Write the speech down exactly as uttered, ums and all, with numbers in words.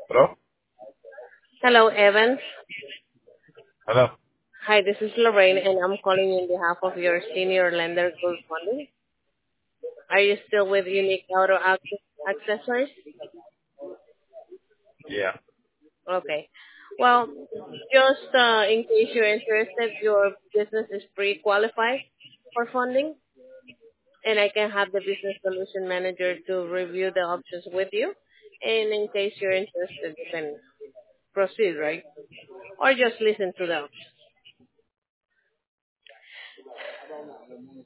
Hello? Hello, Evan. Hello? Hi, this is Lorraine, and I'm calling on behalf of your senior lender group funding. Are you still with Unique Auto Acc- Accessories? Yeah. Okay. Well, just uh, in case you're interested, your business is pre-qualified for funding, and I can have the business solution manager to review the options with you. And in case you're interested, you can proceed, right? Or just listen to the options.